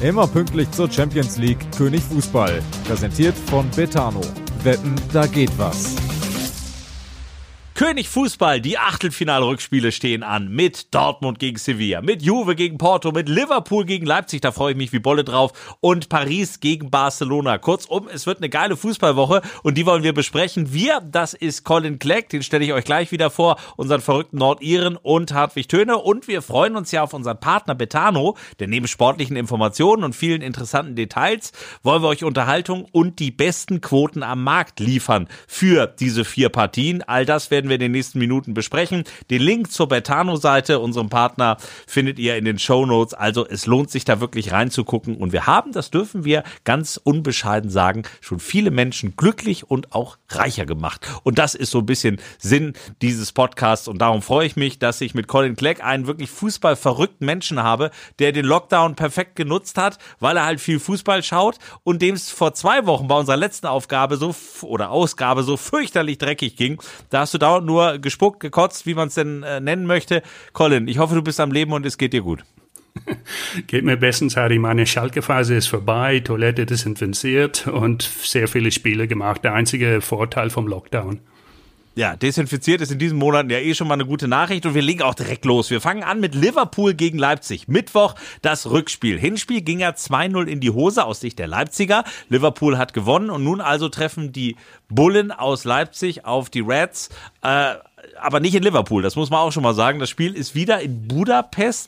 Immer pünktlich zur Champions League, König Fußball. Präsentiert von Betano. Wetten, da geht was. König Fußball, die Achtelfinalrückspiele stehen an mit Dortmund gegen Sevilla, mit Juve gegen Porto, mit Liverpool gegen Leipzig, da freue ich mich wie Bolle drauf, und Paris gegen Barcelona. Kurzum, es wird eine geile Fußballwoche und die wollen wir besprechen. Wir, das ist Colin Clegg, den stelle ich euch gleich wieder vor, unseren verrückten Nordiren und Hartwig Töne, und wir freuen uns ja auf unseren Partner Betano, denn neben sportlichen Informationen und vielen interessanten Details wollen wir euch Unterhaltung und die besten Quoten am Markt liefern für diese 4 Partien. All das werden wir in den nächsten Minuten besprechen. Den Link zur Betano-Seite, unserem Partner, findet ihr in den Shownotes. Also es lohnt sich da wirklich reinzugucken. Und wir haben, das dürfen wir ganz unbescheiden sagen, schon viele Menschen glücklich und auch reicher gemacht. Und das ist so ein bisschen Sinn dieses Podcasts. Und darum freue ich mich, dass ich mit Colin Clegg einen wirklich fußballverrückten Menschen habe, der den Lockdown perfekt genutzt hat, weil er halt viel Fußball schaut und dem es vor 2 Wochen bei unserer letzten Ausgabe so fürchterlich dreckig ging. Da hast du dauernd nur gespuckt, gekotzt, wie man es denn nennen möchte. Colin, ich hoffe, du bist am Leben und es geht dir gut. Geht mir bestens, Harry. Meine Schalke-Phase ist vorbei, Toilette desinfiziert und sehr viele Spiele gemacht. Der einzige Vorteil vom Lockdown. Ja, desinfiziert ist in diesen Monaten ja schon mal eine gute Nachricht und wir legen auch direkt los. Wir fangen an mit Liverpool gegen Leipzig. Mittwoch das Rückspiel. Hinspiel ging ja 2-0 in die Hose aus Sicht der Leipziger. Liverpool hat gewonnen und nun also treffen die Bullen aus Leipzig auf die Reds, aber nicht in Liverpool, das muss man auch schon mal sagen. Das Spiel ist wieder in Budapest,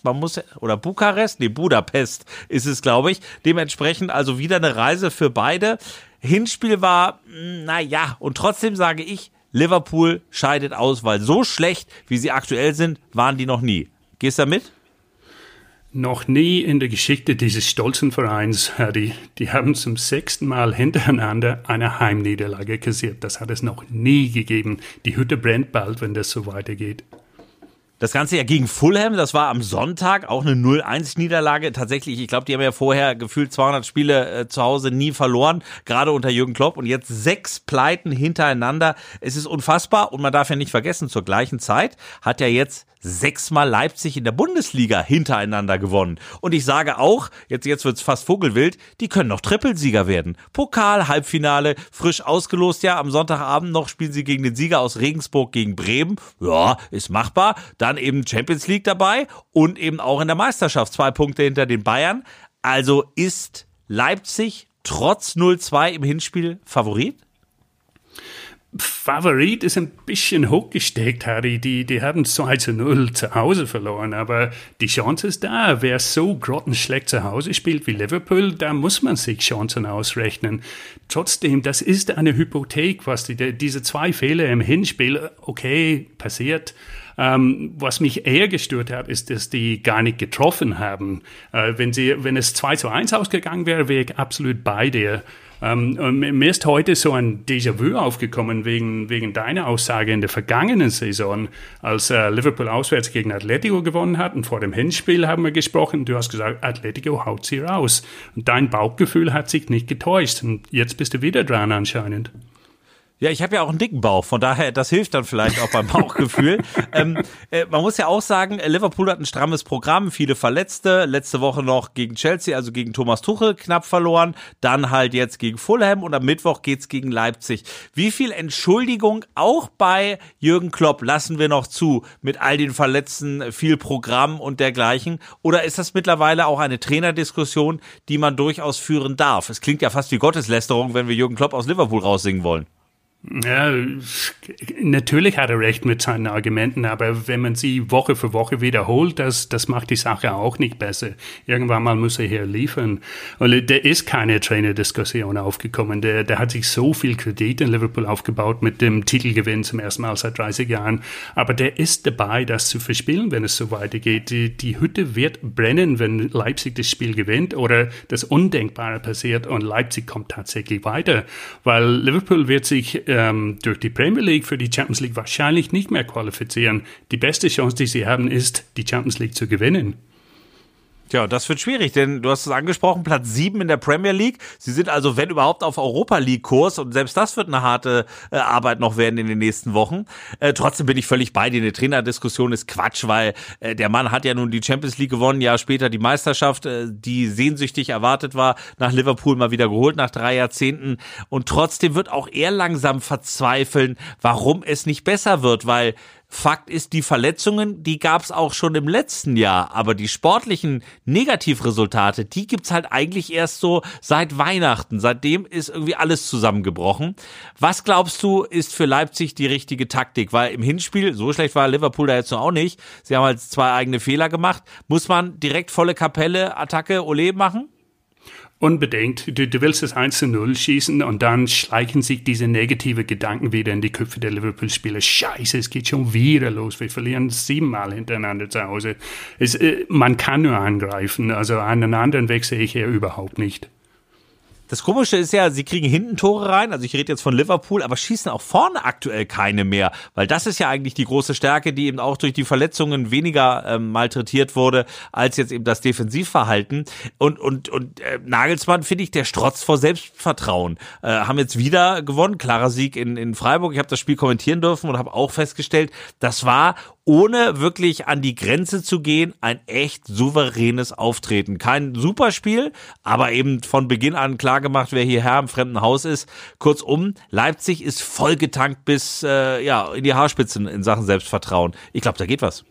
Budapest ist es, glaube ich. Dementsprechend also wieder eine Reise für beide. Hinspiel war, und trotzdem sage ich, Liverpool scheidet aus, weil so schlecht, wie sie aktuell sind, waren die noch nie. Gehst du da mit? Noch nie in der Geschichte dieses stolzen Vereins, die haben zum 6. Mal hintereinander eine Heimniederlage kassiert. Das hat es noch nie gegeben. Die Hütte brennt bald, wenn das so weitergeht. Das Ganze ja gegen Fulham, das war am Sonntag auch eine 0-1-Niederlage. Tatsächlich, ich glaube, die haben ja vorher gefühlt 200 Spiele zu Hause nie verloren, gerade unter Jürgen Klopp. Und jetzt 6 Pleiten hintereinander. Es ist unfassbar und man darf ja nicht vergessen, zur gleichen Zeit hat ja jetzt 6-mal Leipzig in der Bundesliga hintereinander gewonnen. Und ich sage auch, jetzt wird's fast vogelwild, die können noch Trippelsieger werden. Pokal, Halbfinale, frisch ausgelost ja. Am Sonntagabend noch spielen sie gegen den Sieger aus Regensburg gegen Bremen. Ja, ist machbar. Dann eben Champions League dabei und eben auch in der Meisterschaft 2 Punkte hinter den Bayern. Also ist Leipzig trotz 0-2 im Hinspiel Favorit? Favorit ist ein bisschen hochgesteckt, Harry. Die haben 2-0 zu Hause verloren, aber die Chance ist da. Wer so grottenschlecht zu Hause spielt wie Liverpool, da muss man sich Chancen ausrechnen. Trotzdem, das ist eine Hypothek, was diese 2 Fehler im Hinspiel, okay, passiert. Was mich eher gestört hat, ist, dass die gar nicht getroffen haben. Wenn es 2-1 ausgegangen wäre, wäre ich absolut bei dir. Mir ist heute so ein Déjà-vu aufgekommen wegen deiner Aussage in der vergangenen Saison, als Liverpool auswärts gegen Atletico gewonnen hat und vor dem Hinspiel haben wir gesprochen. Du hast gesagt, Atletico haut sie raus. Und dein Bauchgefühl hat sich nicht getäuscht. Und jetzt bist du wieder dran anscheinend. Ja, ich habe ja auch einen dicken Bauch, von daher, das hilft dann vielleicht auch beim Bauchgefühl. Man muss ja auch sagen, Liverpool hat ein strammes Programm, viele Verletzte, letzte Woche noch gegen Chelsea, also gegen Thomas Tuchel knapp verloren, dann halt jetzt gegen Fulham und am Mittwoch geht's gegen Leipzig. Wie viel Entschuldigung auch bei Jürgen Klopp lassen wir noch zu mit all den Verletzten, viel Programm und dergleichen? Oder ist das mittlerweile auch eine Trainerdiskussion, die man durchaus führen darf? Es klingt ja fast wie Gotteslästerung, wenn wir Jürgen Klopp aus Liverpool raussingen wollen. Ja, natürlich hat er recht mit seinen Argumenten, aber wenn man sie Woche für Woche wiederholt, das macht die Sache auch nicht besser. Irgendwann mal muss er hier liefern. Und da ist keine Trainerdiskussion aufgekommen. Der hat sich so viel Kredit in Liverpool aufgebaut mit dem Titelgewinn zum ersten Mal seit 30 Jahren. Aber der ist dabei, das zu verspielen, wenn es so weitergeht. Die Hütte wird brennen, wenn Leipzig das Spiel gewinnt oder das Undenkbare passiert und Leipzig kommt tatsächlich weiter. Weil Liverpool wird sich durch die Premier League für die Champions League wahrscheinlich nicht mehr qualifizieren. Die beste Chance, die sie haben, ist, die Champions League zu gewinnen. Tja, das wird schwierig, denn du hast es angesprochen, Platz 7 in der Premier League. Sie sind also, wenn überhaupt, auf Europa League-Kurs und selbst das wird eine harte Arbeit noch werden in den nächsten Wochen. Trotzdem bin ich völlig bei dir. Eine Trainerdiskussion ist Quatsch, weil der Mann hat ja nun die Champions League gewonnen, Jahr später die Meisterschaft, die sehnsüchtig erwartet war, nach Liverpool mal wieder geholt nach 3 Jahrzehnten. Und trotzdem wird auch er langsam verzweifeln, warum es nicht besser wird, weil Fakt ist, die Verletzungen, die gab's auch schon im letzten Jahr, aber die sportlichen Negativresultate, die gibt's halt eigentlich erst so seit Weihnachten. Seitdem ist irgendwie alles zusammengebrochen. Was glaubst du, ist für Leipzig die richtige Taktik? Weil im Hinspiel, so schlecht war Liverpool da jetzt noch auch nicht, sie haben halt 2 eigene Fehler gemacht. Muss man direkt volle Kapelle, Attacke, Ole machen? Unbedingt. Du willst das 1:0 schießen und dann schleichen sich diese negative Gedanken wieder in die Köpfe der Liverpool-Spieler. Scheiße, es geht schon wieder los. Wir verlieren 7-mal hintereinander zu Hause. Man kann nur angreifen. Also einen anderen Weg sehe ich eher überhaupt nicht. Das Komische ist ja, sie kriegen hinten Tore rein, also ich rede jetzt von Liverpool, aber schießen auch vorne aktuell keine mehr, weil das ist ja eigentlich die große Stärke, die eben auch durch die Verletzungen weniger malträtiert wurde, als jetzt eben das Defensivverhalten. Und Nagelsmann, finde ich, der strotzt vor Selbstvertrauen. Haben jetzt wieder gewonnen, klarer Sieg in Freiburg. Ich habe das Spiel kommentieren dürfen und habe auch festgestellt, das war, ohne wirklich an die Grenze zu gehen, ein echt souveränes Auftreten. Kein Superspiel, aber eben von Beginn an klar gemacht, wer hier Herr im fremden Haus ist. Kurzum, Leipzig ist vollgetankt bis in die Haarspitzen in Sachen Selbstvertrauen. Ich glaube, da geht was.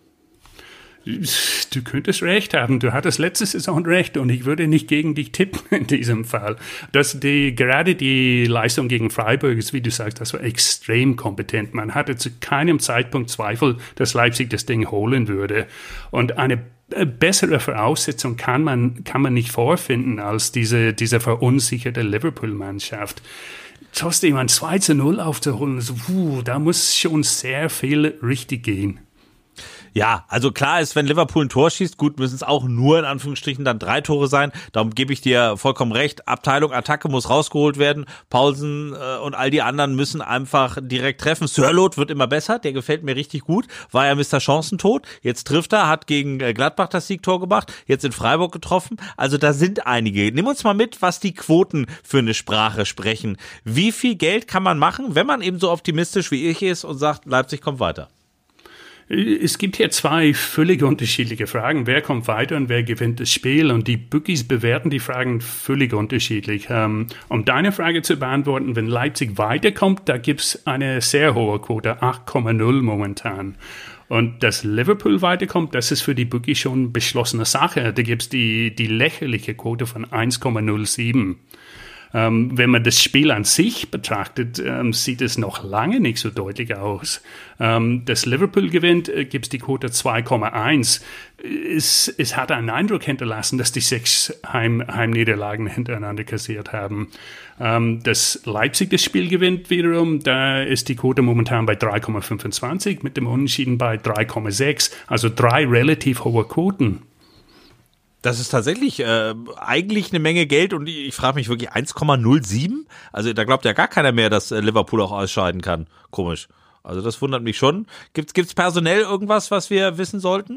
Du könntest recht haben. Du hattest letzte Saison recht und ich würde nicht gegen dich tippen in diesem Fall. Gerade die Leistung gegen Freiburg ist, wie du sagst, das war extrem kompetent. Man hatte zu keinem Zeitpunkt Zweifel, dass Leipzig das Ding holen würde. Und eine bessere Voraussetzung kann man nicht vorfinden als diese verunsicherte Liverpool-Mannschaft. Trotzdem ein 2:0 aufzuholen, da muss schon sehr viel richtig gehen. Ja, also klar ist, wenn Liverpool ein Tor schießt, gut, müssen es auch nur in Anführungsstrichen dann 3 Tore sein. Darum gebe ich dir vollkommen recht. Abteilung Attacke muss rausgeholt werden. Paulsen und all die anderen müssen einfach direkt treffen. Sörloth wird immer besser, der gefällt mir richtig gut. War ja Mr. Chancentod. Jetzt trifft er, hat gegen Gladbach das Siegtor gemacht, jetzt in Freiburg getroffen. Also da sind einige. Nimm uns mal mit, was die Quoten für eine Sprache sprechen. Wie viel Geld kann man machen, wenn man eben so optimistisch wie ich ist und sagt, Leipzig kommt weiter? Es gibt hier 2 völlig unterschiedliche Fragen. Wer kommt weiter und wer gewinnt das Spiel? Und die Bookies bewerten die Fragen völlig unterschiedlich. Um deine Frage zu beantworten, wenn Leipzig weiterkommt, da gibt es eine sehr hohe Quote, 8,0 momentan. Und dass Liverpool weiterkommt, das ist für die Bookies schon beschlossene Sache. Da gibt es die lächerliche Quote von 1,07. Wenn man das Spiel an sich betrachtet, sieht es noch lange nicht so deutlich aus. Dass Liverpool gewinnt, gibt es die Quote 2,1. Es hat einen Eindruck hinterlassen, dass die 6 Heimniederlagen hintereinander kassiert haben. Dass Leipzig das Spiel gewinnt wiederum, da ist die Quote momentan bei 3,25, mit dem Unentschieden bei 3,6. Also 3 relativ hohe Quoten. Das ist tatsächlich eigentlich eine Menge Geld und ich frage mich wirklich 1,07? Also da glaubt ja gar keiner mehr, dass Liverpool auch ausscheiden kann. Komisch. Also das wundert mich schon. Gibt's personell irgendwas, was wir wissen sollten?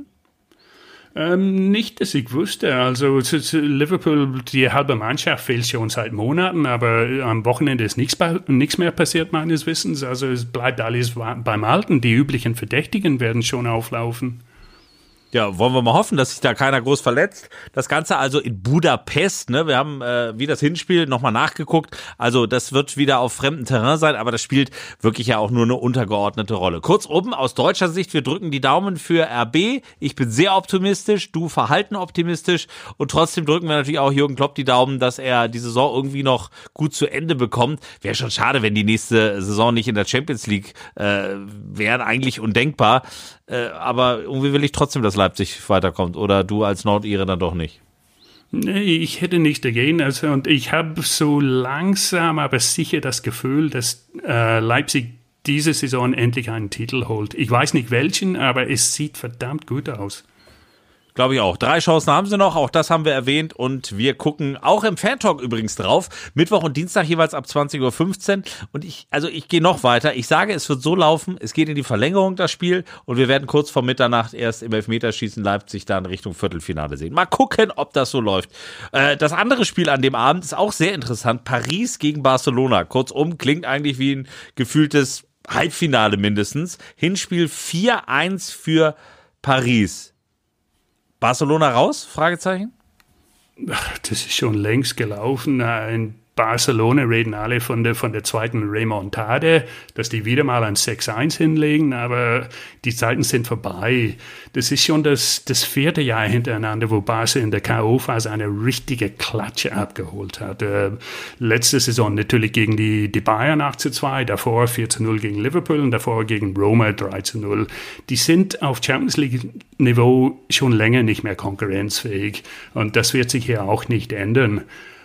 Nicht, dass ich wusste. Also Liverpool, die halbe Mannschaft fehlt schon seit Monaten, aber am Wochenende ist nichts mehr passiert, meines Wissens. Also es bleibt alles beim Alten. Die üblichen Verdächtigen werden schon auflaufen. Ja, wollen wir mal hoffen, dass sich da keiner groß verletzt. Das Ganze also in Budapest, ne? Wir haben wie das Hinspiel nochmal nachgeguckt. Also das wird wieder auf fremdem Terrain sein, aber das spielt wirklich ja auch nur eine untergeordnete Rolle. Kurzum, aus deutscher Sicht, wir drücken die Daumen für RB. Ich bin sehr optimistisch, du verhalten optimistisch und trotzdem drücken wir natürlich auch Jürgen Klopp die Daumen, dass er die Saison irgendwie noch gut zu Ende bekommt. Wäre schon schade, wenn die nächste Saison nicht in der Champions League wären, eigentlich undenkbar. Aber irgendwie will ich trotzdem, dass Leipzig weiterkommt. Oder du als Nordire dann doch nicht? Nee, ich hätte nichts dagegen. Also, und ich habe so langsam, aber sicher das Gefühl, dass Leipzig diese Saison endlich einen Titel holt. Ich weiß nicht welchen, aber es sieht verdammt gut aus. Glaube ich auch. 3 Chancen haben sie noch, auch das haben wir erwähnt und wir gucken auch im Fan-Talk übrigens drauf. Mittwoch und Dienstag jeweils ab 20.15 Uhr und ich gehe noch weiter. Ich sage, es wird so laufen, es geht in die Verlängerung das Spiel und wir werden kurz vor Mitternacht erst im Elfmeterschießen Leipzig dann Richtung Viertelfinale sehen. Mal gucken, ob das so läuft. Das andere Spiel an dem Abend ist auch sehr interessant. Paris gegen Barcelona. Kurzum, klingt eigentlich wie ein gefühltes Halbfinale mindestens. Hinspiel 4-1 für Paris. Barcelona raus? Fragezeichen? Das ist schon längst gelaufen. In Barcelona reden alle von der zweiten Remontade, dass die wieder mal ein 6-1 hinlegen, aber die Zeiten sind vorbei. Das ist schon das 4. Jahr hintereinander, wo Barca in der K.O.-Phase eine richtige Klatsche abgeholt hat. Letzte Saison natürlich gegen die Bayern 8-2, davor 4-0 gegen Liverpool und davor gegen Roma 3-0. Die sind auf Champions League-Niveau schon länger nicht mehr konkurrenzfähig und das wird sich hier auch nicht ändern.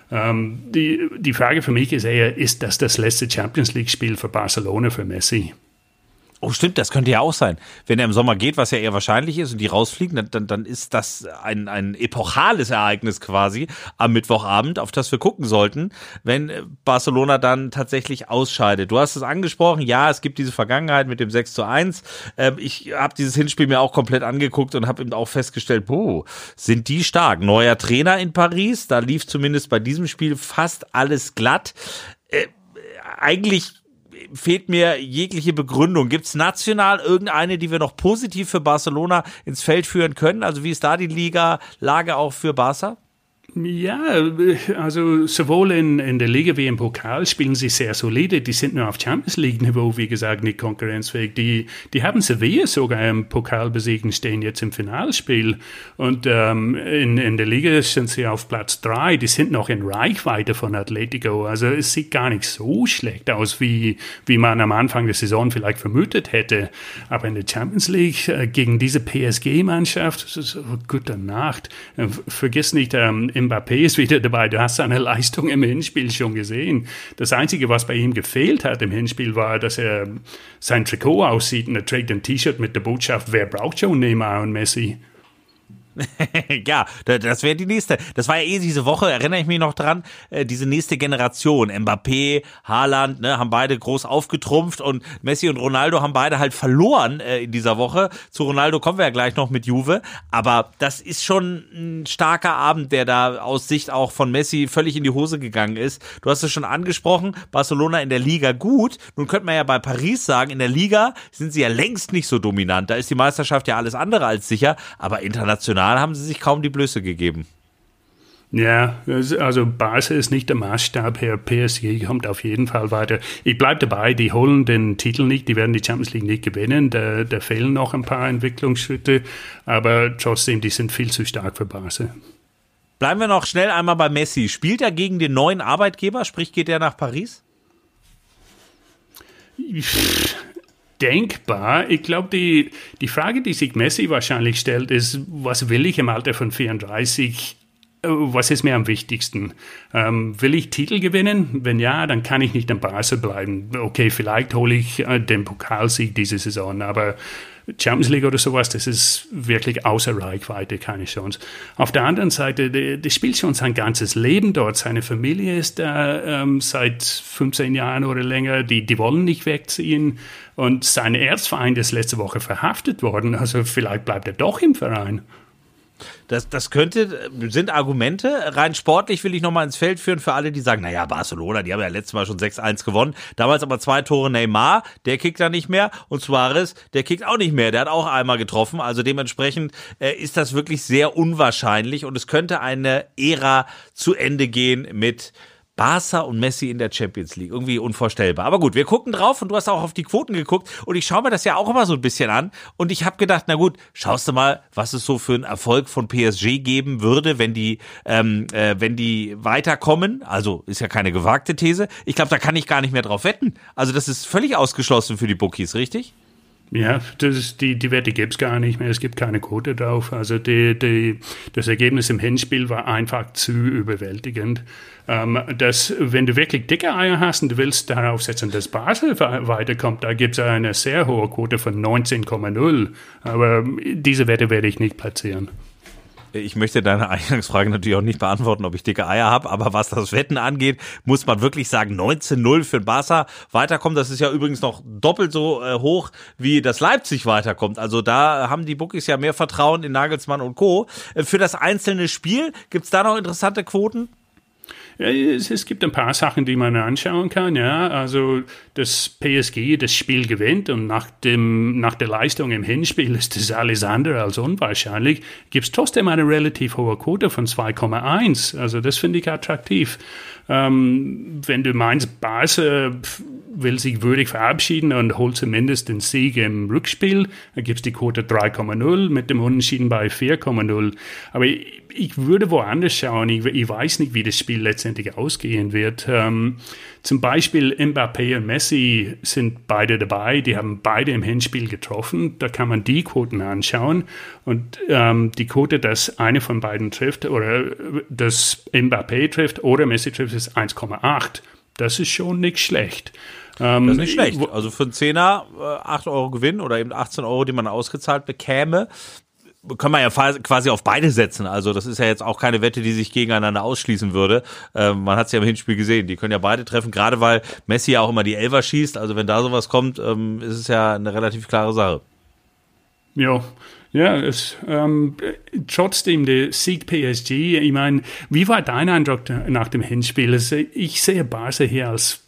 Die Frage für mich ist eher, ist das letzte Champions League-Spiel für Barcelona für Messi? Oh, stimmt, das könnte ja auch sein. Wenn er im Sommer geht, was ja eher wahrscheinlich ist, und die rausfliegen, dann ist das ein epochales Ereignis quasi am Mittwochabend, auf das wir gucken sollten, wenn Barcelona dann tatsächlich ausscheidet. Du hast es angesprochen, ja, es gibt diese Vergangenheit mit dem 6-1. Ich habe dieses Hinspiel mir auch komplett angeguckt und habe eben auch festgestellt, sind die stark. Neuer Trainer in Paris, da lief zumindest bei diesem Spiel fast alles glatt. Eigentlich fehlt mir jegliche Begründung. Gibt es national irgendeine, die wir noch positiv für Barcelona ins Feld führen können? Also wie ist da die Lage auch für Barca? Ja, also sowohl in der Liga wie im Pokal spielen sie sehr solide. Die sind nur auf Champions League-Niveau, wie gesagt, nicht konkurrenzfähig. Die haben Sevilla sogar im Pokal besiegt und stehen jetzt im Finalspiel. Und in der Liga sind sie auf Platz 3. Die sind noch in Reichweite von Atletico. Also es sieht gar nicht so schlecht aus, wie man am Anfang der Saison vielleicht vermutet hätte. Aber in der Champions League gegen diese PSG-Mannschaft, so gute Nacht. Vergiss nicht, Mbappé ist wieder dabei. Du hast seine Leistung im Hinspiel schon gesehen. Das Einzige, was bei ihm gefehlt hat im Hinspiel, war, dass er sein Trikot aussieht und er trägt ein T-Shirt mit der Botschaft, wer braucht schon Neymar und Messi? Ja, das wäre die nächste. Das war ja diese Woche, erinnere ich mich noch dran, diese nächste Generation. Mbappé, Haaland, haben beide groß aufgetrumpft und Messi und Ronaldo haben beide halt verloren in dieser Woche. Zu Ronaldo kommen wir ja gleich noch mit Juve. Aber das ist schon ein starker Abend, der da aus Sicht auch von Messi völlig in die Hose gegangen ist. Du hast es schon angesprochen, Barcelona in der Liga gut. Nun könnte man ja bei Paris sagen, in der Liga sind sie ja längst nicht so dominant. Da ist die Meisterschaft ja alles andere als sicher. Aber international haben sie sich kaum die Blöße gegeben. Ja, also Barca ist nicht der Maßstab, Herr PSG kommt auf jeden Fall weiter. Ich bleibe dabei, die holen den Titel nicht, die werden die Champions League nicht gewinnen, da fehlen noch ein paar Entwicklungsschritte, aber trotzdem, die sind viel zu stark für Barca. Bleiben wir noch schnell einmal bei Messi. Spielt er gegen den neuen Arbeitgeber, sprich geht er nach Paris? Denkbar. Ich glaube, die Frage, die sich Messi wahrscheinlich stellt, ist, was will ich im Alter von 34? Was ist mir am wichtigsten? Will ich Titel gewinnen? Wenn ja, dann kann ich nicht in Barca bleiben. Okay, vielleicht hole ich den Pokalsieg diese Saison, aber Champions League oder sowas, das ist wirklich außer Reichweite, keine Chance. Auf der anderen Seite, der spielt schon sein ganzes Leben dort. Seine Familie ist da seit 15 Jahren oder länger. Die wollen nicht wegziehen. Und sein Erzfeind ist letzte Woche verhaftet worden. Also vielleicht bleibt er doch im Verein. Das sind Argumente. Rein sportlich will ich nochmal ins Feld führen für alle, die sagen, naja, Barcelona, die haben ja letztes Mal schon 6-1 gewonnen. Damals aber 2 Tore Neymar, der kickt da nicht mehr. Und Suarez, der kickt auch nicht mehr. Der hat auch einmal getroffen. Also dementsprechend ist das wirklich sehr unwahrscheinlich. Und es könnte eine Ära zu Ende gehen mit Barca und Messi in der Champions League. Irgendwie unvorstellbar. Aber gut, wir gucken drauf und du hast auch auf die Quoten geguckt und ich schaue mir das ja auch immer so ein bisschen an und ich habe gedacht, na gut, schaust du mal, was es so für einen Erfolg von PSG geben würde, wenn die weiterkommen. Also ist ja keine gewagte These. Ich glaube, da kann ich gar nicht mehr drauf wetten. Also das ist völlig ausgeschlossen für die Bookies, richtig? Ja, die Wette gibt es gar nicht mehr, es gibt keine Quote drauf. Also das Ergebnis im Hinspiel war einfach zu überwältigend. Wenn du wirklich dicke Eier hast und du willst darauf setzen, dass Basel weiterkommt, da gibt es eine sehr hohe Quote von 19,0. Aber diese Wette werde ich nicht platzieren. Ich möchte deine Eingangsfrage natürlich auch nicht beantworten, ob ich dicke Eier habe, aber was das Wetten angeht, muss man wirklich sagen, 19-0 für den Barca weiterkommt. Das ist ja übrigens noch doppelt so hoch, wie das Leipzig weiterkommt. Also da haben die Bookies ja mehr Vertrauen in Nagelsmann und Co. Für das einzelne Spiel, gibt's da noch interessante Quoten? Ja, es gibt ein paar Sachen, die man anschauen kann. Ja, also das PSG das Spiel gewinnt und nach der Leistung im Hinspiel ist das alles andere als unwahrscheinlich. Gibt es trotzdem eine relativ hohe Quote von 2,1. Also das finde ich attraktiv. Wenn du meinst, Barca will sich würdig verabschieden und holt zumindest den Sieg im Rückspiel, dann gibt es die Quote 3,0 mit dem Unentschieden bei 4,0. Aber ich würde woanders schauen. Ich weiß nicht, wie das Spiel letztendlich ausgehen wird. Zum Beispiel Mbappé und Messi sind beide dabei. Die haben beide im Hinspiel getroffen. Da kann man die Quoten anschauen. Und die Quote, dass eine von beiden trifft oder dass Mbappé trifft oder Messi trifft, ist 1,8. Das ist schon nicht schlecht. Das ist nicht schlecht. Also für einen Zehner 8 Euro Gewinn oder eben 18 Euro, die man ausgezahlt bekäme, können wir ja quasi auf beide setzen. Also das ist ja jetzt auch keine Wette, die sich gegeneinander ausschließen würde. Man hat es ja im Hinspiel gesehen. Die können ja beide treffen, gerade weil Messi ja auch immer die Elfer schießt. Also wenn da sowas kommt, ist es ja eine relativ klare Sache. Ja, trotzdem der Sieg PSG, ich meine, wie war dein Eindruck nach dem Hinspiel? Also, ich sehe Barca hier als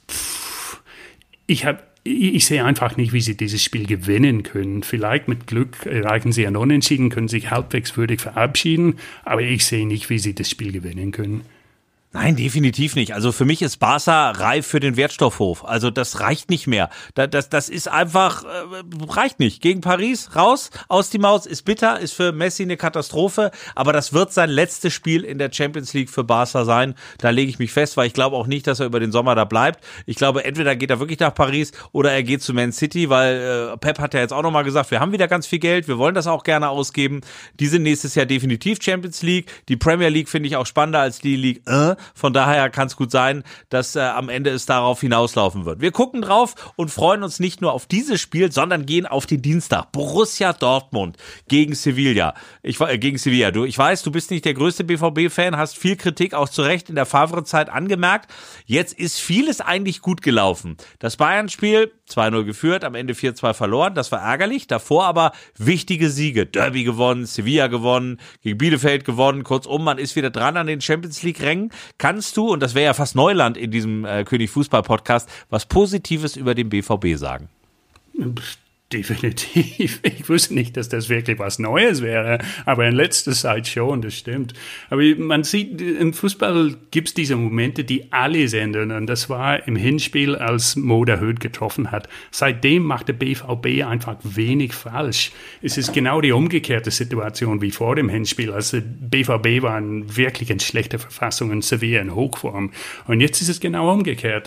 ich sehe einfach nicht, wie sie dieses Spiel gewinnen können. Vielleicht mit Glück erreichen sie ein Unentschieden, können sich halbwegs würdig verabschieden, aber ich sehe nicht, wie sie das Spiel gewinnen können. Nein, definitiv nicht. Also für mich ist Barca reif für den Wertstoffhof. Also das reicht nicht mehr. Das ist einfach, reicht nicht. Gegen Paris, raus, aus die Maus, ist bitter, ist für Messi eine Katastrophe. Aber das wird sein letztes Spiel in der Champions League für Barca sein. Da lege ich mich fest, weil ich glaube auch nicht, dass er über den Sommer da bleibt. Ich glaube, entweder geht er wirklich nach Paris oder er geht zu Man City, weil Pep hat ja jetzt auch nochmal gesagt, wir haben wieder ganz viel Geld, wir wollen das auch gerne ausgeben. Die sind nächstes Jahr definitiv Champions League. Die Premier League finde ich auch spannender als die League. Von daher kann es gut sein, dass am Ende es darauf hinauslaufen wird. Wir gucken drauf und freuen uns nicht nur auf dieses Spiel, sondern gehen auf den Dienstag. Borussia Dortmund gegen Sevilla. Ich weiß, du bist nicht der größte BVB-Fan, hast viel Kritik auch zu Recht in der Favre-Zeit angemerkt. Jetzt ist vieles eigentlich gut gelaufen. Das Bayern-Spiel 2-0 geführt, am Ende 4-2 verloren. Das war ärgerlich. Davor aber wichtige Siege. Derby gewonnen, Sevilla gewonnen, gegen Bielefeld gewonnen. Kurzum, man ist wieder dran an den Champions-League-Rängen. Kannst du, und das wäre ja fast Neuland in diesem König Fußball-Podcast, was Positives über den BVB sagen? Definitiv. Ich wusste nicht, dass das wirklich was Neues wäre, aber in letzter Zeit schon, das stimmt. Aber man sieht, im Fußball gibt es diese Momente, die alle senden, und das war im Hinspiel, als Mo der Höht getroffen hat. Seitdem macht der BVB einfach wenig falsch. Es ist genau die umgekehrte Situation wie vor dem Hinspiel. Also BVB war wirklich in schlechter Verfassung und Sevilla in Hochform. Und jetzt ist es genau umgekehrt.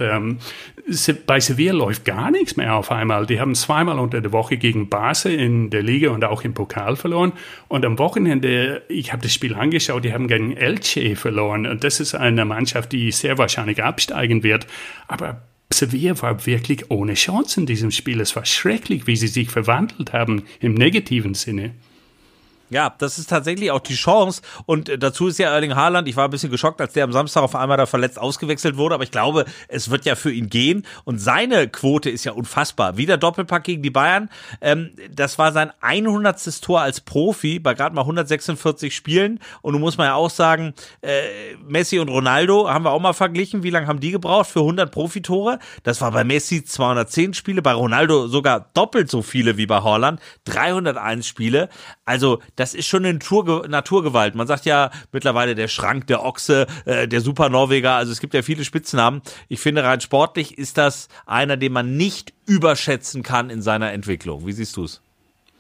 Bei Sevilla läuft gar nichts mehr auf einmal. Die haben zweimal unter der Woche gegen Barca in der Liga und auch im Pokal verloren. Und am Wochenende, ich habe das Spiel angeschaut, die haben gegen Elche verloren. Und das ist eine Mannschaft, die sehr wahrscheinlich absteigen wird. Aber Sevilla war wirklich ohne Chance in diesem Spiel. Es war schrecklich, wie sie sich verwandelt haben, im negativen Sinne. Ja, das ist tatsächlich auch die Chance, und dazu ist ja Erling Haaland, ich war ein bisschen geschockt, als der am Samstag auf einmal da verletzt ausgewechselt wurde, aber ich glaube, es wird ja für ihn gehen, und seine Quote ist ja unfassbar. Wieder Doppelpack gegen die Bayern, das war sein 100. Tor als Profi bei gerade mal 146 Spielen, und nun muss man ja auch sagen, Messi und Ronaldo haben wir auch mal verglichen, wie lange haben die gebraucht für 100 Profitore? Das war bei Messi 210 Spiele, bei Ronaldo sogar doppelt so viele wie bei Haaland, 301 Spiele, also das ist schon eine Naturgewalt. Man sagt ja mittlerweile der Schrank, der Ochse, der Super-Norweger. Also es gibt ja viele Spitznamen. Ich finde, rein sportlich ist das einer, den man nicht überschätzen kann in seiner Entwicklung. Wie siehst du es?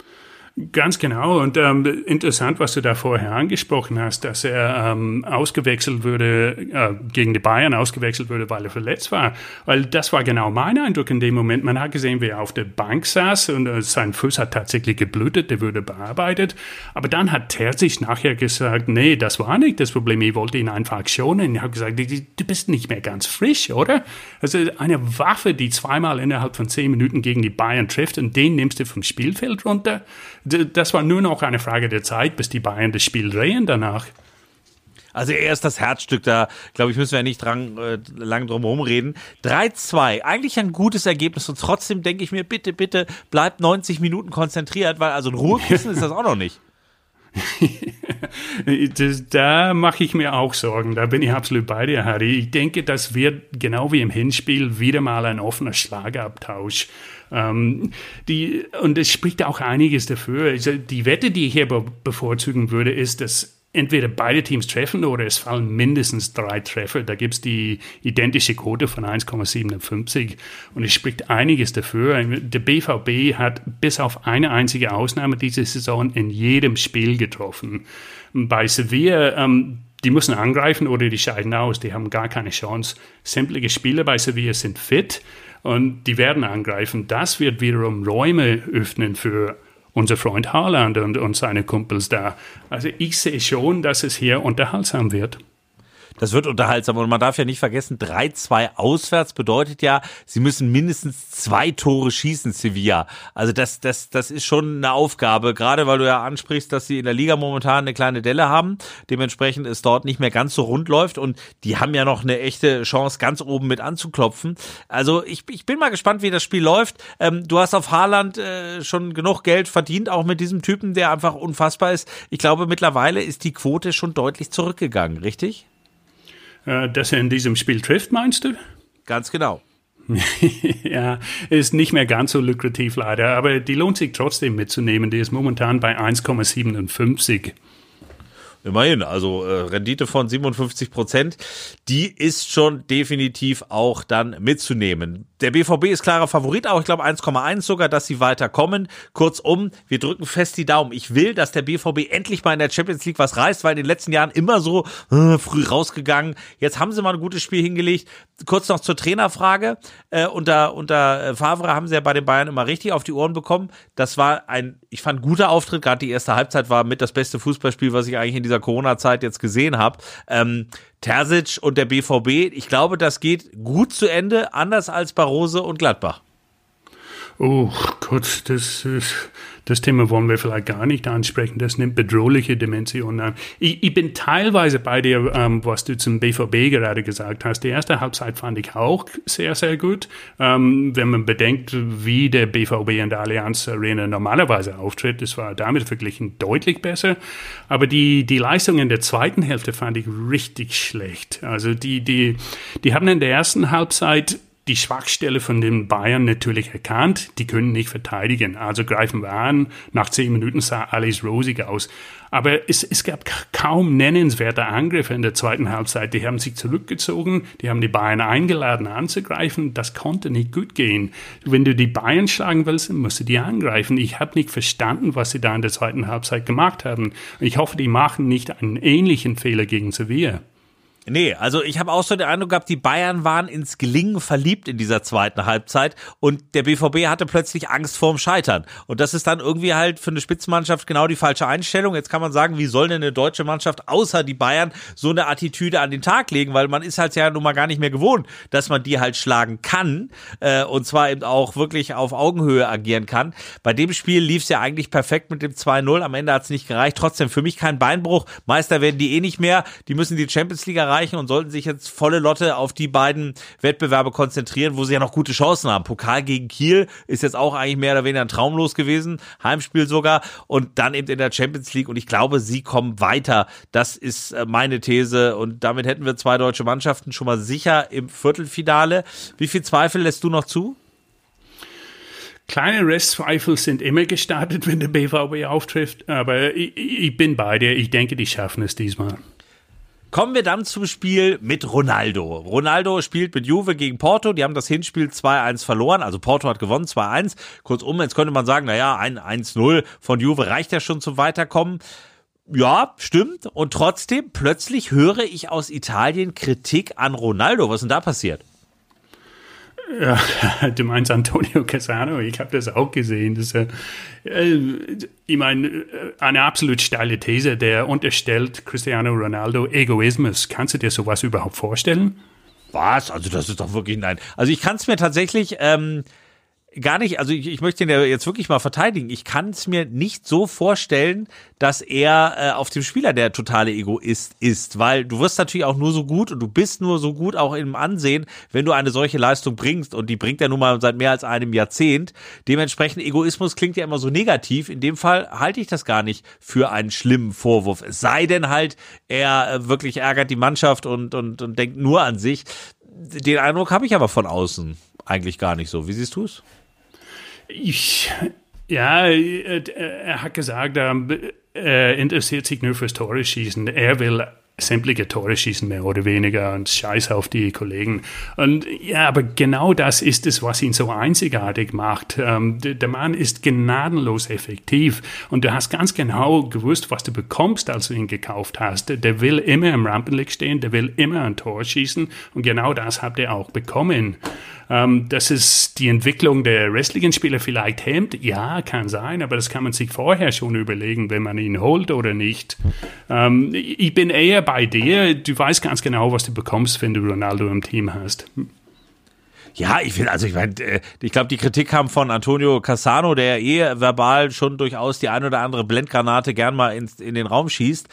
Ganz genau, und interessant, was du da vorher angesprochen hast, dass er ausgewechselt würde, gegen die Bayern ausgewechselt würde, weil er verletzt war. Weil das war genau mein Eindruck in dem Moment. Man hat gesehen, wie er auf der Bank saß, und sein Fuß hat tatsächlich geblutet, der wurde bearbeitet. Aber dann hat Terzic nachher gesagt, nee, das war nicht das Problem, ich wollte ihn einfach schonen. Ich habe gesagt, du bist nicht mehr ganz frisch, oder? Also eine Waffe, die zweimal innerhalb von 10 Minuten gegen die Bayern trifft, und den nimmst du vom Spielfeld runter. das war nur noch eine Frage der Zeit, bis die Bayern das Spiel drehen danach. Also er ist das Herzstück, da glaube ich, müssen wir ja nicht lang drum herum reden. 3-2, eigentlich ein gutes Ergebnis und trotzdem denke ich mir, bitte, bleibt 90 Minuten konzentriert, weil also ein Ruhekissen ist das auch noch nicht. Da mache ich mir auch Sorgen, da bin ich absolut bei dir, Harry. Ich denke, das wird genau wie im Hinspiel wieder mal ein offener Schlagabtausch. Und es spricht auch einiges dafür. Also die Wette, die ich hier bevorzugen würde, ist, dass entweder beide Teams treffen oder es fallen mindestens 3 Treffer. Da gibt es die identische Quote von 1,57 und es spricht einiges dafür. Der BVB hat bis auf eine einzige Ausnahme diese Saison in jedem Spiel getroffen. Bei Sevilla, die müssen angreifen oder die scheiden aus. Die haben gar keine Chance. Sämtliche Spieler bei Sevilla sind fit und die werden angreifen. Das wird wiederum Räume öffnen für unser Freund Haaland und seine Kumpels da. Also ich sehe schon, dass es hier unterhaltsam wird. Das wird unterhaltsam und man darf ja nicht vergessen, 3-2 auswärts bedeutet ja, sie müssen mindestens 2 Tore schießen, Sevilla. Also das ist schon eine Aufgabe, gerade weil du ja ansprichst, dass sie in der Liga momentan eine kleine Delle haben, dementsprechend es dort nicht mehr ganz so rund läuft und die haben ja noch eine echte Chance, ganz oben mit anzuklopfen. Also ich bin mal gespannt, wie das Spiel läuft. Du hast auf Haaland schon genug Geld verdient, auch mit diesem Typen, der einfach unfassbar ist. Ich glaube, mittlerweile ist die Quote schon deutlich zurückgegangen, richtig? Dass er in diesem Spiel trifft, meinst du? Ganz genau. Ja, ist nicht mehr ganz so lukrativ leider, aber die lohnt sich trotzdem mitzunehmen. Die ist momentan bei 1,57. Immerhin, also Rendite von 57%, die ist schon definitiv auch dann mitzunehmen. Der BVB ist klarer Favorit, auch ich glaube 1,1 sogar, dass sie weiterkommen. Kurzum, wir drücken fest die Daumen. Ich will, dass der BVB endlich mal in der Champions League was reißt, weil in den letzten Jahren immer so früh rausgegangen. Jetzt haben sie mal ein gutes Spiel hingelegt. Kurz noch zur Trainerfrage. Unter Favre haben sie ja bei den Bayern immer richtig auf die Ohren bekommen. Das war ich fand, guter Auftritt. Gerade die erste Halbzeit war mit das beste Fußballspiel, was ich eigentlich in dieser Corona-Zeit jetzt gesehen habe. Terzic und der BVB, ich glaube, das geht gut zu Ende, anders als bei Rose und Gladbach. Oh Gott, das Thema wollen wir vielleicht gar nicht ansprechen. Das nimmt bedrohliche Dimensionen an. Ich bin teilweise bei dir, was du zum BVB gerade gesagt hast. Die erste Halbzeit fand ich auch sehr, sehr gut. Wenn man bedenkt, wie der BVB in der Allianz Arena normalerweise auftritt, das war damit verglichen deutlich besser. Aber die Leistung in der zweiten Hälfte fand ich richtig schlecht. Also die haben in der ersten Halbzeit die Schwachstelle von den Bayern natürlich erkannt. Die können nicht verteidigen. Also greifen wir an. Nach 10 Minuten sah alles rosig aus. Aber es gab kaum nennenswerte Angriffe in der zweiten Halbzeit. Die haben sich zurückgezogen. Die haben die Bayern eingeladen anzugreifen. Das konnte nicht gut gehen. Wenn du die Bayern schlagen willst, dann musst du die angreifen. Ich habe nicht verstanden, was sie da in der zweiten Halbzeit gemacht haben. Ich hoffe, die machen nicht einen ähnlichen Fehler gegen Sevilla. Nee, also ich habe auch so den Eindruck gehabt, die Bayern waren ins Gelingen verliebt in dieser zweiten Halbzeit und der BVB hatte plötzlich Angst vorm Scheitern. Und das ist dann irgendwie halt für eine Spitzenmannschaft genau die falsche Einstellung. Jetzt kann man sagen, wie soll denn eine deutsche Mannschaft außer die Bayern so eine Attitüde an den Tag legen, weil man ist halt ja nun mal gar nicht mehr gewohnt, dass man die halt schlagen kann und zwar eben auch wirklich auf Augenhöhe agieren kann. Bei dem Spiel lief es ja eigentlich perfekt mit dem 2-0, am Ende hat es nicht gereicht. Trotzdem für mich kein Beinbruch, Meister werden die nicht mehr, die müssen die Champions League erreichen und sollten sich jetzt volle Lotte auf die beiden Wettbewerbe konzentrieren, wo sie ja noch gute Chancen haben. Pokal gegen Kiel ist jetzt auch eigentlich mehr oder weniger ein Traumlos gewesen, Heimspiel sogar und dann eben in der Champions League und ich glaube, sie kommen weiter. Das ist meine These und damit hätten wir 2 deutsche Mannschaften schon mal sicher im Viertelfinale. Wie viel Zweifel lässt du noch zu? Kleine Restzweifel sind immer gestartet, wenn der BVB auftrifft, aber ich bin bei dir. Ich denke, die schaffen es diesmal. Kommen wir dann zum Spiel mit Ronaldo. Ronaldo spielt mit Juve gegen Porto. Die haben das Hinspiel 2-1 verloren. Also Porto hat gewonnen, 2-1. Kurzum, jetzt könnte man sagen, naja, ein 1-0 von Juve reicht ja schon zum Weiterkommen. Ja, stimmt. Und trotzdem, plötzlich höre ich aus Italien Kritik an Ronaldo. Was ist denn da passiert? Ja, du meinst Antonio Cassano, ich habe das auch gesehen. Das, ich meine, eine absolut steile These, der unterstellt Cristiano Ronaldo Egoismus. Kannst du dir sowas überhaupt vorstellen? Was? Also das ist doch wirklich nein. Also ich kann es mir tatsächlich, gar nicht, also ich möchte ihn ja jetzt wirklich mal verteidigen. Ich kann es mir nicht so vorstellen, dass er auf dem Spieler der totale Egoist ist, weil du wirst natürlich auch nur so gut und du bist nur so gut auch im Ansehen, wenn du eine solche Leistung bringst, und die bringt er nun mal seit mehr als einem Jahrzehnt. Dementsprechend Egoismus klingt ja immer so negativ. In dem Fall halte ich das gar nicht für einen schlimmen Vorwurf. Es sei denn halt, er wirklich ärgert die Mannschaft und denkt nur an sich. Den Eindruck habe ich aber von außen eigentlich gar nicht so. Wie siehst du es? Er hat gesagt, er interessiert sich nur fürs Tore schießen. Er will sämtliche Tore schießen, mehr oder weniger, und scheiß auf die Kollegen. Und ja, aber genau das ist es, was ihn so einzigartig macht. Der Mann ist gnadenlos effektiv, und du hast ganz genau gewusst, was du bekommst, als du ihn gekauft hast. Der will immer im Rampenlicht stehen, der will immer ein Tor schießen, und genau das habt ihr auch bekommen. Dass es die Entwicklung der restlichen Spieler vielleicht hemmt, ja, kann sein, aber das kann man sich vorher schon überlegen, wenn man ihn holt oder nicht. Ich bin eher bei dir. Du weißt ganz genau, was du bekommst, wenn du Ronaldo im Team hast. Ja, ich glaube, die Kritik kam von Antonio Cassano, der verbal schon durchaus die ein oder andere Blendgranate gern mal in den Raum schießt.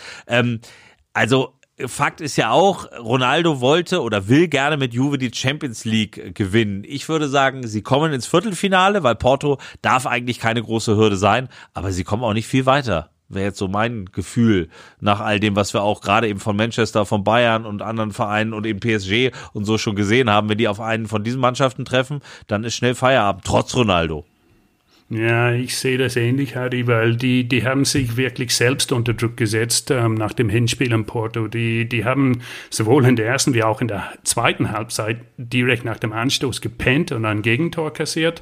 Fakt ist ja auch, Ronaldo wollte oder will gerne mit Juve die Champions League gewinnen. Ich würde sagen, sie kommen ins Viertelfinale, weil Porto darf eigentlich keine große Hürde sein, aber sie kommen auch nicht viel weiter. Wäre jetzt so mein Gefühl nach all dem, was wir auch gerade eben von Manchester, von Bayern und anderen Vereinen und eben PSG und so schon gesehen haben. Wenn die auf einen von diesen Mannschaften treffen, dann ist schnell Feierabend, trotz Ronaldo. Ja, ich sehe das ähnlich, Harry, weil die haben sich wirklich selbst unter Druck gesetzt nach dem Hinspiel in Porto. Die haben sowohl in der ersten wie auch in der zweiten Halbzeit direkt nach dem Anstoß gepennt und ein Gegentor kassiert.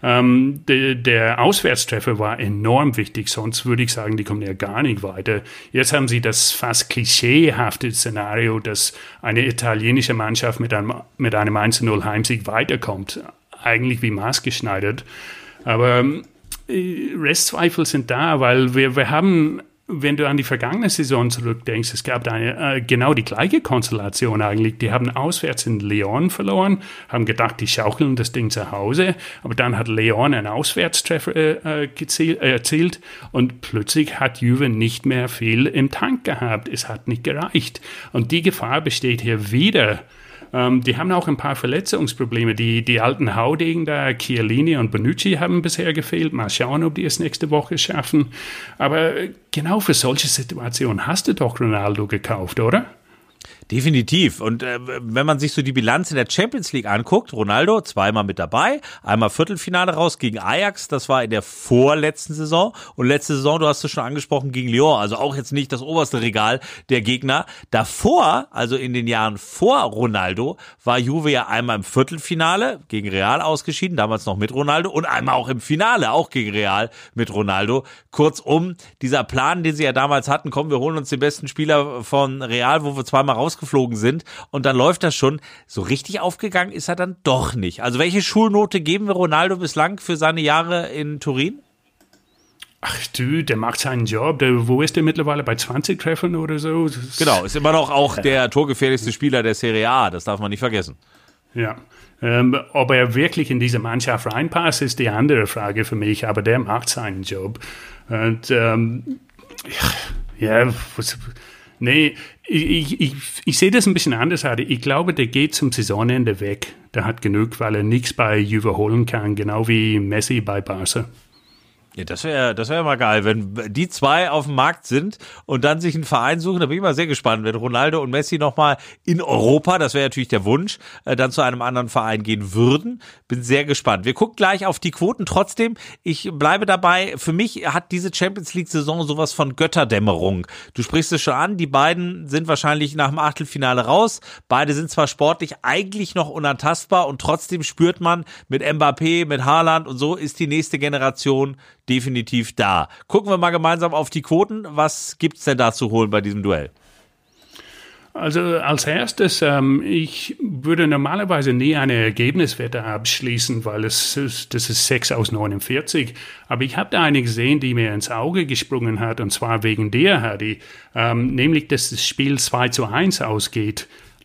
Der Auswärtstreffer war enorm wichtig, sonst würde ich sagen, die kommen ja gar nicht weiter. Jetzt haben sie das fast klischeehafte Szenario, dass eine italienische Mannschaft mit einem 1-0 Heimsieg weiterkommt. Eigentlich wie maßgeschneidert. Aber Restzweifel sind da, weil wir haben, wenn du an die vergangene Saison zurückdenkst, es gab genau die gleiche Konstellation eigentlich. Die haben auswärts in Lyon verloren, haben gedacht, die schaukeln das Ding zu Hause, aber dann hat Lyon einen Auswärtstreffer erzielt, und plötzlich hat Juve nicht mehr viel im Tank gehabt. Es hat nicht gereicht. Und die Gefahr besteht hier wieder. Die haben auch ein paar Verletzungsprobleme. Die alten Haudegen da, Chiellini und Bonucci, haben bisher gefehlt. Mal schauen, ob die es nächste Woche schaffen. Aber genau für solche Situationen hast du doch Ronaldo gekauft, oder? Definitiv. Und wenn man sich so die Bilanz in der Champions League anguckt, Ronaldo zweimal mit dabei, einmal Viertelfinale raus gegen Ajax, das war in der vorletzten Saison, und letzte Saison, du hast es schon angesprochen, gegen Lyon, also auch jetzt nicht das oberste Regal der Gegner. Davor, also in den Jahren vor Ronaldo, war Juve ja einmal im Viertelfinale gegen Real ausgeschieden, damals noch mit Ronaldo, und einmal auch im Finale, auch gegen Real mit Ronaldo. Kurzum, dieser Plan, den sie ja damals hatten, komm, wir holen uns den besten Spieler von Real, wo wir zweimal rausgeflogen sind, und dann läuft das schon. So richtig aufgegangen ist er dann doch nicht. Also welche Schulnote geben wir Ronaldo bislang für seine Jahre in Turin? Ach du, der macht seinen Job. Wo ist der mittlerweile? Bei 20 Treffern oder so? Genau, ist immer noch auch der torgefährlichste Spieler der Serie A, das darf man nicht vergessen. Ja, ob er wirklich in diese Mannschaft reinpasst, ist die andere Frage für mich, aber der macht seinen Job. Und nee, ich sehe das ein bisschen anders. Ich glaube, der geht zum Saisonende weg. Der hat genug, weil er nichts bei Juve holen kann, genau wie Messi bei Barca. Ja, das wär mal geil, wenn die zwei auf dem Markt sind und dann sich einen Verein suchen. Da bin ich mal sehr gespannt, wenn Ronaldo und Messi nochmal in Europa, das wäre natürlich der Wunsch, dann zu einem anderen Verein gehen würden. Bin sehr gespannt. Wir gucken gleich auf die Quoten. Trotzdem, ich bleibe dabei, für mich hat diese Champions-League-Saison sowas von Götterdämmerung. Du sprichst es schon an, die beiden sind wahrscheinlich nach dem Achtelfinale raus. Beide sind zwar sportlich eigentlich noch unantastbar, und trotzdem spürt man, mit Mbappé, mit Haaland und so ist die nächste Generation definitiv da. Gucken wir mal gemeinsam auf die Quoten. Was gibt's denn da zu holen bei diesem Duell? Also als erstes, ich würde normalerweise nie eine Ergebniswette abschließen, weil das ist 6 aus 49. Aber ich habe da eine gesehen, die mir ins Auge gesprungen hat, und zwar wegen dir, Hardy. Nämlich, dass das Spiel 2-1 ausgeht.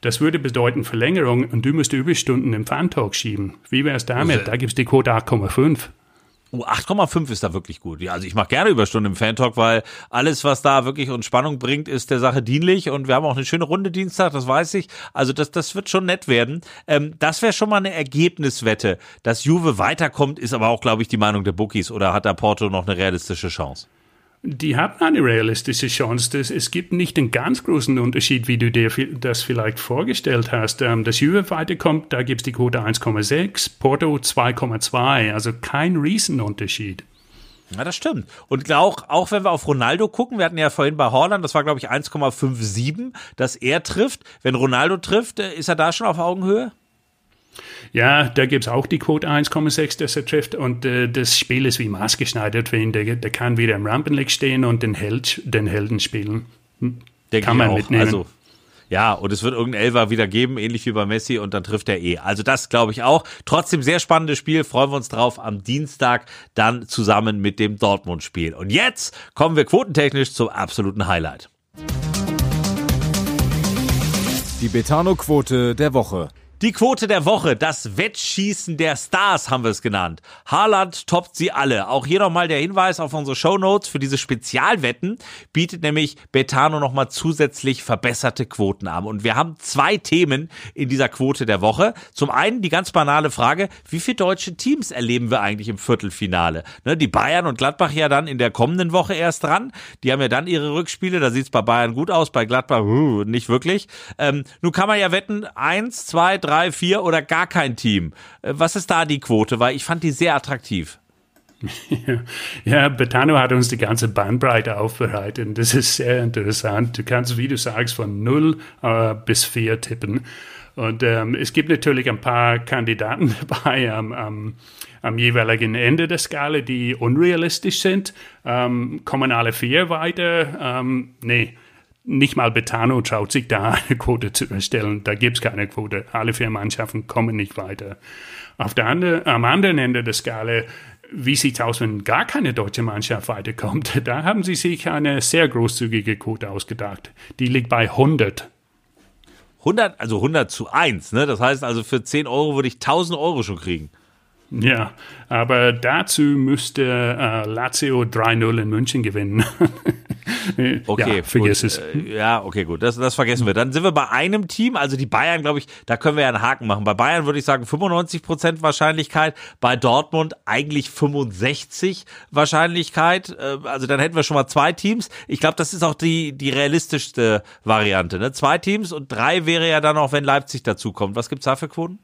Das würde bedeuten Verlängerung und du musst Überstunden im Fan-Talk schieben. Wie wäre es damit? Da gibt es die Quote 8,5. 8,5 ist da wirklich gut. Ja, also ich mache gerne Überstunden im Fan-Talk, weil alles, was da wirklich uns Spannung bringt, ist der Sache dienlich und wir haben auch eine schöne Runde Dienstag, das weiß ich. Also das wird schon nett werden. Das wäre schon mal eine Ergebniswette. Dass Juve weiterkommt, ist aber auch, glaube ich, die Meinung der Bookies, oder hat da Porto noch eine realistische Chance? Die haben eine realistische Chance. Es gibt nicht einen ganz großen Unterschied, wie du dir das vielleicht vorgestellt hast. Dass Juve weiterkommt, da gibt es die Quote 1,6, Porto 2,2, also kein Riesenunterschied. Ja, das stimmt. Und auch wenn wir auf Ronaldo gucken, wir hatten ja vorhin bei Haaland, das war glaube ich 1,57, dass er trifft. Wenn Ronaldo trifft, ist er da schon auf Augenhöhe? Ja, da gibt es auch die Quote 1,6, dass er trifft und das Spiel ist wie maßgeschneidert für ihn. Der kann wieder im Rampenlicht stehen und den Helden spielen. Kann man mitnehmen. Also, ja, und es wird irgendein Elfer wieder geben, ähnlich wie bei Messi, und dann trifft er eh. Also das glaube ich auch. Trotzdem sehr spannendes Spiel, freuen wir uns drauf am Dienstag dann zusammen mit dem Dortmund-Spiel. Und jetzt kommen wir quotentechnisch zum absoluten Highlight. Die Betano-Quote der Woche. Die Quote der Woche, das Wettschießen der Stars haben wir es genannt. Haaland toppt sie alle. Auch hier nochmal der Hinweis auf unsere Shownotes für diese Spezialwetten, bietet nämlich Betano nochmal zusätzlich verbesserte Quoten an. Und wir haben 2 Themen in dieser Quote der Woche. Zum einen die ganz banale Frage, wie viele deutsche Teams erleben wir eigentlich im Viertelfinale? Ne, die Bayern und Gladbach ja dann in der kommenden Woche erst dran. Die haben ja dann ihre Rückspiele, da sieht es bei Bayern gut aus, bei Gladbach nicht wirklich. Nun kann man ja wetten, 1, 2, 3, 4 oder gar kein Team. Was ist da die Quote? Weil ich fand die sehr attraktiv. Ja, Betano hat uns die ganze Bandbreite aufbereitet. Das ist sehr interessant. Du kannst, wie du sagst, von 0 bis 4 tippen. Und es gibt natürlich ein paar Kandidaten dabei am jeweiligen Ende der Skala, die unrealistisch sind. Kommen alle 4 weiter? Nee. Nicht mal Betano traut sich da eine Quote zu erstellen. Da gibt es keine Quote. Alle 4 Mannschaften kommen nicht weiter. Am anderen Ende der Skala, wie sieht es aus, wenn gar keine deutsche Mannschaft weiterkommt? Da haben sie sich eine sehr großzügige Quote ausgedacht. Die liegt bei 100. 100:1, ne? Das heißt also, für 10 Euro würde ich 1.000 Euro schon kriegen. Ja, aber dazu müsste Lazio 3-0 in München gewinnen. Okay, ja, vergiss es. Ja, okay, gut, das vergessen wir. Dann sind wir bei einem Team, also die Bayern, glaube ich, da können wir ja einen Haken machen. Bei Bayern würde ich sagen 95% Wahrscheinlichkeit, bei Dortmund eigentlich 65% Wahrscheinlichkeit. Also dann hätten wir schon mal 2 Teams. Ich glaube, das ist auch die realistischste Variante. Ne? 2 Teams und 3 wäre ja dann auch, wenn Leipzig dazukommt. Was gibt's da für Quoten?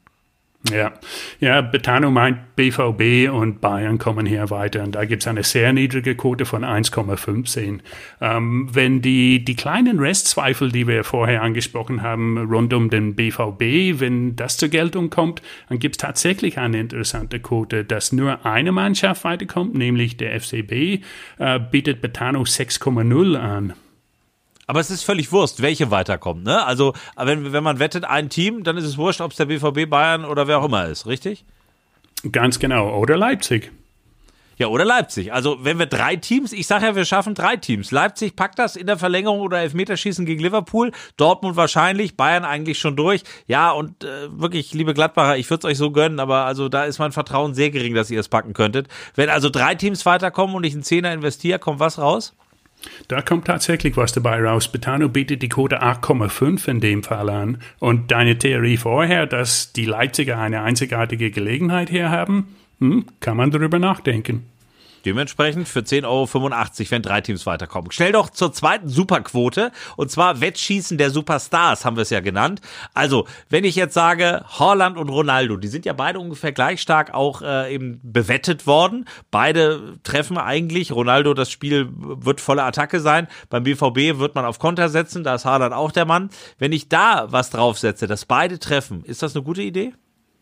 Ja, Betano meint, BVB und Bayern kommen hier weiter. Und da gibt es eine sehr niedrige Quote von 1,15. Wenn die kleinen Restzweifel, die wir vorher angesprochen haben, rund um den BVB, wenn das zur Geltung kommt, dann gibt es tatsächlich eine interessante Quote, dass nur eine Mannschaft weiterkommt, nämlich der FCB, bietet Betano 6,0 an. Aber es ist völlig Wurst, welche weiterkommt, ne? Also, wenn man wettet, ein Team, dann ist es wurscht, ob es der BVB, Bayern oder wer auch immer ist, richtig? Ganz genau. Oder Leipzig. Ja, oder Leipzig. Also, wenn wir 3 Teams, ich sage ja, wir schaffen 3 Teams. Leipzig packt das in der Verlängerung oder Elfmeterschießen gegen Liverpool. Dortmund wahrscheinlich, Bayern eigentlich schon durch. Ja, und wirklich, liebe Gladbacher, ich würde es euch so gönnen, aber also da ist mein Vertrauen sehr gering, dass ihr es packen könntet. Wenn also 3 Teams weiterkommen und ich einen Zehner investiere, kommt was raus? Da kommt tatsächlich was dabei raus. Betano bietet die Quote 8,5 in dem Fall an. Und deine Theorie vorher, dass die Leipziger eine einzigartige Gelegenheit hier haben, kann man darüber nachdenken. Dementsprechend für 10,85 Euro, wenn 3 Teams weiterkommen. Schnell doch zur zweiten Superquote, und zwar Wettschießen der Superstars, haben wir es ja genannt. Also, wenn ich jetzt sage, Haaland und Ronaldo, die sind ja beide ungefähr gleich stark auch eben bewettet worden. Beide treffen eigentlich. Ronaldo, das Spiel wird volle Attacke sein. Beim BVB wird man auf Konter setzen, da ist Haaland auch der Mann. Wenn ich da was draufsetze, dass beide treffen, ist das eine gute Idee?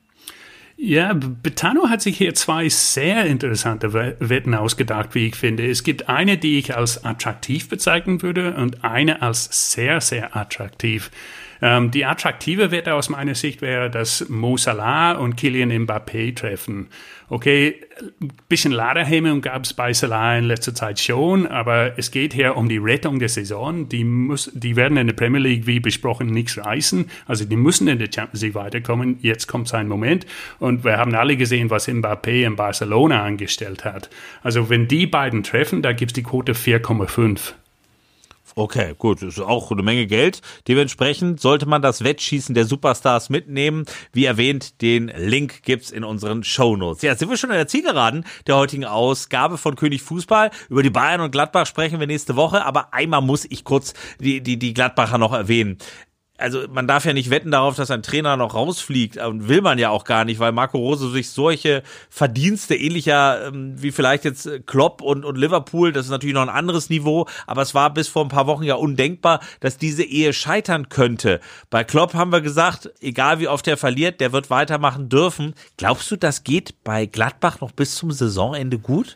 Ja, Betano hat sich hier 2 sehr interessante Wetten ausgedacht, wie ich finde. Es gibt eine, die ich als attraktiv bezeichnen würde und eine als sehr, sehr attraktiv. Die attraktive Wette aus meiner Sicht wäre, dass Mo Salah und Kylian Mbappé treffen. Okay, ein bisschen Ladehemmung gab es bei Salah in letzter Zeit schon, aber es geht hier um die Rettung der Saison. Die werden in der Premier League, wie besprochen, nichts reißen. Also die müssen in der Champions League weiterkommen. Jetzt kommt sein Moment. Und wir haben alle gesehen, was Mbappé in Barcelona angestellt hat. Also wenn die beiden treffen, da gibt es die Quote 4,5. Okay, gut, das ist auch eine Menge Geld. Dementsprechend sollte man das Wettschießen der Superstars mitnehmen. Wie erwähnt, den Link gibt's in unseren Shownotes. Ja, sind wir schon in der Zielgeraden der heutigen Ausgabe von König Fußball. Über die Bayern und Gladbach sprechen wir nächste Woche, aber einmal muss ich kurz die Gladbacher noch erwähnen. Also man darf ja nicht wetten darauf, dass ein Trainer noch rausfliegt, und will man ja auch gar nicht, weil Marco Rose sich solche Verdienste ähnlicher wie vielleicht jetzt Klopp und Liverpool, das ist natürlich noch ein anderes Niveau, aber es war bis vor ein paar Wochen ja undenkbar, dass diese Ehe scheitern könnte. Bei Klopp haben wir gesagt, egal wie oft er verliert, der wird weitermachen dürfen. Glaubst du, das geht bei Gladbach noch bis zum Saisonende gut?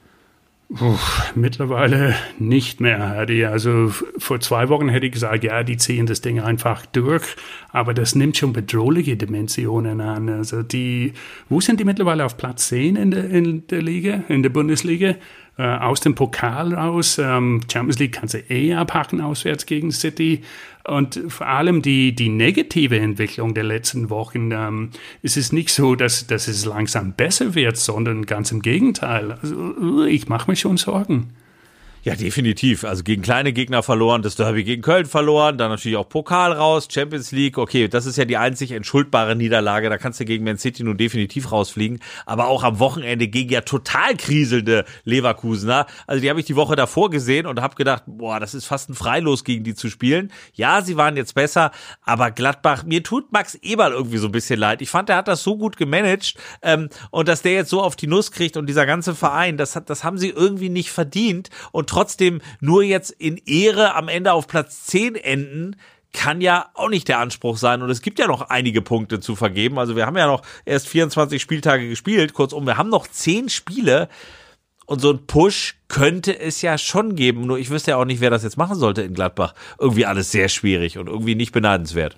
Mittlerweile nicht mehr, Hardy. Also vor 2 Wochen hätte ich gesagt, ja, die ziehen das Ding einfach durch, aber das nimmt schon bedrohliche Dimensionen an. Also wo sind die mittlerweile auf Platz 10 in der Liga, in der Bundesliga? Aus dem Pokal raus, Champions League kannst du abhaken auswärts gegen City. Und vor allem die negative Entwicklung der letzten Wochen, es ist nicht so, dass es langsam besser wird, sondern ganz im Gegenteil. Also ich mache mir schon Sorgen. Ja, definitiv. Also gegen kleine Gegner verloren, das Derby gegen Köln verloren, dann natürlich auch Pokal raus, Champions League. Okay, das ist ja die einzig entschuldbare Niederlage. Da kannst du gegen Man City nun definitiv rausfliegen. Aber auch am Wochenende gegen ja total kriselnde Leverkusener. Also die habe ich die Woche davor gesehen und habe gedacht, boah, das ist fast ein Freilos, gegen die zu spielen. Ja, sie waren jetzt besser, aber Gladbach, mir tut Max Eberl irgendwie so ein bisschen leid. Ich fand, er hat das so gut gemanagt, und dass der jetzt so auf die Nuss kriegt und dieser ganze Verein, das haben sie irgendwie nicht verdient, und trotzdem nur jetzt in Ehre am Ende auf Platz 10 enden, kann ja auch nicht der Anspruch sein. Und es gibt ja noch einige Punkte zu vergeben. Also wir haben ja noch erst 24 Spieltage gespielt. Kurzum, wir haben noch 10 Spiele. Und so ein Push könnte es ja schon geben. Nur ich wüsste ja auch nicht, wer das jetzt machen sollte in Gladbach. Irgendwie alles sehr schwierig und irgendwie nicht beneidenswert.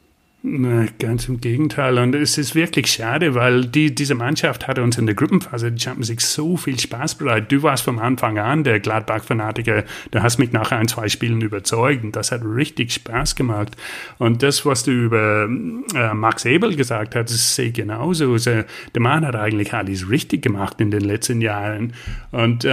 Na, ganz im Gegenteil. Und es ist wirklich schade, weil diese Mannschaft hatte uns in der Gruppenphase der Champions League so viel Spaß bereitet. Du warst vom Anfang an der Gladbach-Fanatiker. Du hast mich nach 1-2 Spielen überzeugt. Und das hat richtig Spaß gemacht. Und das, was du über Max Eberl gesagt hast, das sehe ich genauso. Der Mann hat eigentlich alles richtig gemacht in den letzten Jahren. Und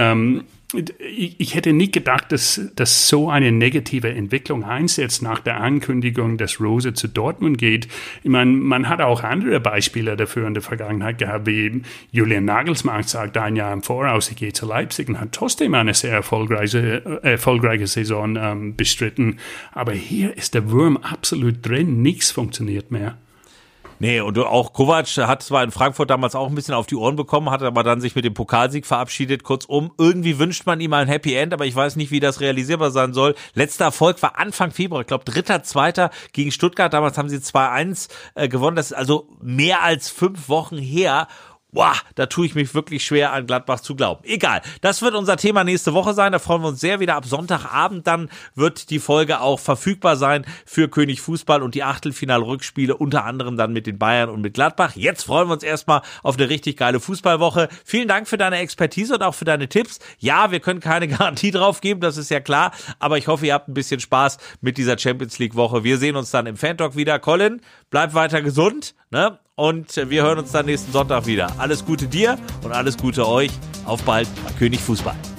ich hätte nicht gedacht, dass so eine negative Entwicklung einsetzt nach der Ankündigung, dass Rose zu Dortmund geht. Ich meine, man hat auch andere Beispiele dafür in der Vergangenheit gehabt, wie Julian Nagelsmann sagt 1 Jahr im Voraus, ich gehe zu Leipzig, und hat trotzdem eine sehr erfolgreiche Saison bestritten. Aber hier ist der Wurm absolut drin, nichts funktioniert mehr. Nee, und auch Kovac hat zwar in Frankfurt damals auch ein bisschen auf die Ohren bekommen, hat aber dann sich mit dem Pokalsieg verabschiedet. Kurzum, irgendwie wünscht man ihm ein Happy End, aber ich weiß nicht, wie das realisierbar sein soll. Letzter Erfolg war Anfang Februar, ich glaube 3., 2. gegen Stuttgart. Damals haben sie 2-1 gewonnen. Das ist also mehr als 5 Wochen her. Boah, da tue ich mich wirklich schwer, an Gladbach zu glauben. Egal, das wird unser Thema nächste Woche sein. Da freuen wir uns sehr wieder. Ab Sonntagabend dann wird die Folge auch verfügbar sein für König Fußball und die Achtelfinal-Rückspiele, unter anderem dann mit den Bayern und mit Gladbach. Jetzt freuen wir uns erstmal auf eine richtig geile Fußballwoche. Vielen Dank für deine Expertise und auch für deine Tipps. Ja, wir können keine Garantie drauf geben, das ist ja klar, aber ich hoffe, ihr habt ein bisschen Spaß mit dieser Champions-League-Woche. Wir sehen uns dann im Fan-Talk wieder. Colin, bleib weiter gesund, ne? Und wir hören uns dann nächsten Sonntag wieder. Alles Gute dir und alles Gute euch. Auf bald bei König Fußball.